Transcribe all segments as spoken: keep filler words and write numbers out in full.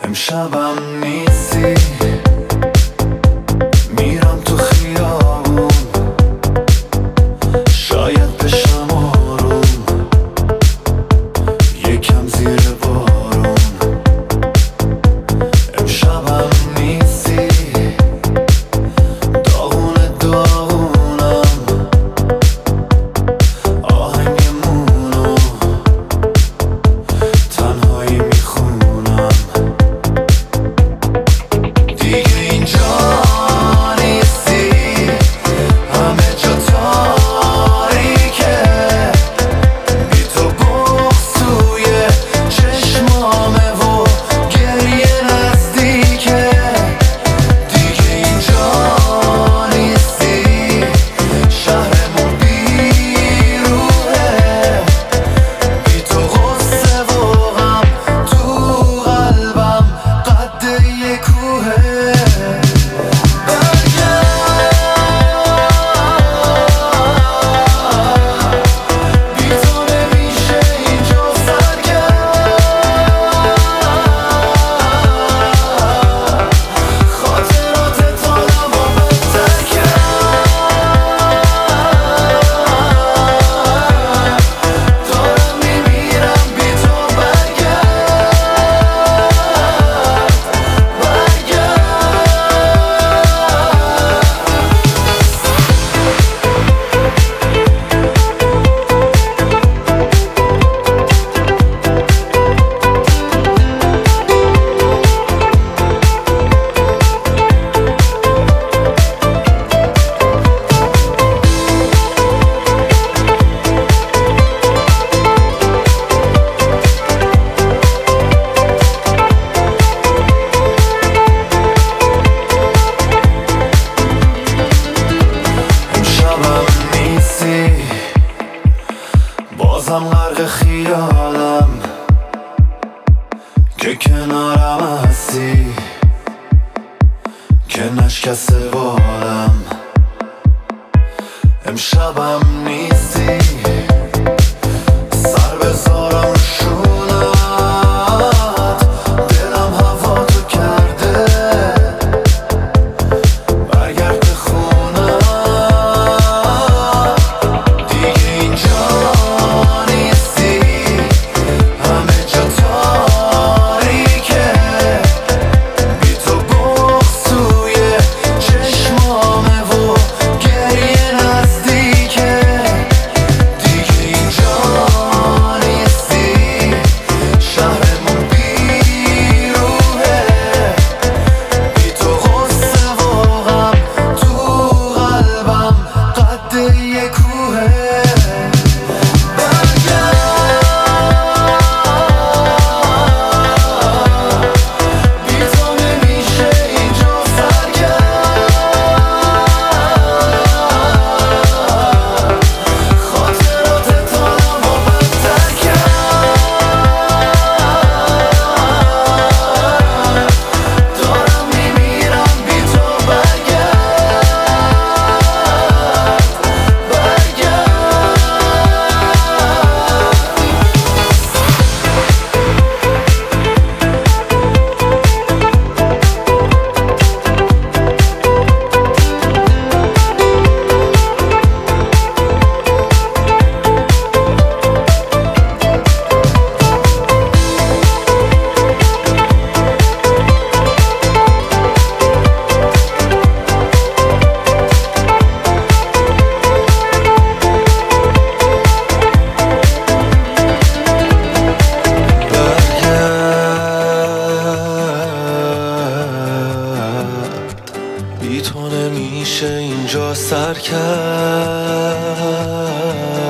امشبم نیستی، میرم تو خیابون، شاید بشم آروم، یکم زیر بارون. امشبم نیستی، داغون داغونم، آهنگمونو تنهایی میخونم. دیگه اینجا نیستی، همه جا تاریکه، بی تو بغض توی چشمامه و گریه نزدیکه. دیگه اینجا نیستی، شهرمون بیروحه، بی تو غصه و غم تو قلبم قد یه کوهه. بی تو نمیشه اینجا سرگرد، خاطراتت حالمو بدتر کرد. دارم میمیرم بی تو، برگرد امشبم نیستی، بازم غرق خیالم که کنارم هستی، که نشکسته بالم. امشبم نیستی، سر بذارم رو شونت، دلم هوا تو کرده، برگرد به خونم. دیگه اینجا نیستی، همه جا تاریکه، بی تو بغض توی چشمامه و گریه نزدیکه. دیگه اینجا نیستی، شهرمون بیروحه، بی تو غصه و غم تو قلبم قد یه کوهه. بی تو نمیشه اینجا سرگرد، خاطراتت حالمو بدتر کرد. دارم میمیرم بی تو، برگرد بی تو نمیشه اینجا سر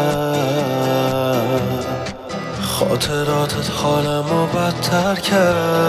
کرد، خاطراتت حالمو بدتر کرد.